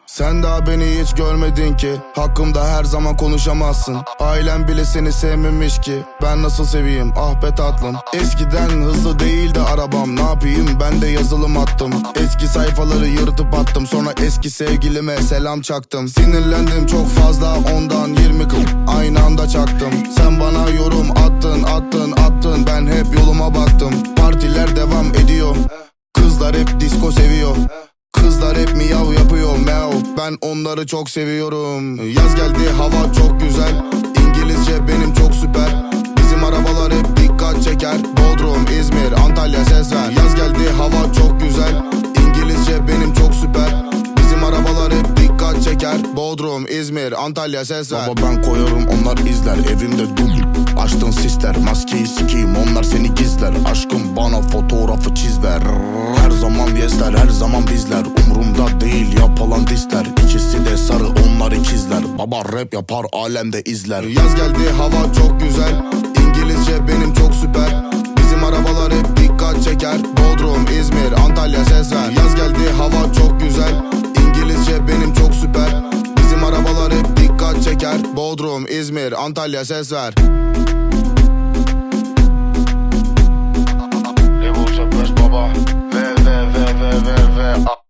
Sen daha beni hiç görmedin ki, hakkımda her zaman konuşamazsın. Ailem bile seni sevmemiş ki, ben nasıl seveyim ah be tatlım. Eskiden hızlı değildi arabam, ne yapayım ben de yazılım attım. Eski sayfaları yırtıp attım, sonra eski sevgilime selam çaktım. Sinirlendim çok fazla ondan 20 aynı anda çaktım. Sen bana yorum attın, ben hep yoluma baktım. Partiler devam ediyor, kızlar hep disco seviyor. Kızlar hep miyav yapıyor meow, ben onları çok seviyorum. Yaz geldi hava çok güzel, İngilizce benim çok süper. Bizim arabalar hep dikkat çeker, Bodrum, İzmir, Antalya ses ver. Yaz geldi hava çok güzel, İngilizce benim çok süper. Bizim arabalar hep dikkat çeker, Bodrum, İzmir, Antalya ses ver. Baba ben koyarım onlar izler, evimde dum. Açtın sisler, maskeyi sikeyim onlar seni gizler. Aşkım bana fotoğrafı çiz ver. Her zaman yesler, her zaman bizler. Umrumda değil yapılan disler. İkisi de sarı onlar ikizler. Baba rap yapar alemde izler. Yaz geldi hava çok güzel, İngilizce benim çok süper. Bizim arabalar hep dikkat çeker, Bodrum, İzmir, Antalya ses ver. Yaz geldi hava çok güzel, İngilizce benim çok süper. Bizim arabalar hep dikkat çeker, Bodrum, İzmir, Antalya ses ver. Level 5 baba, ve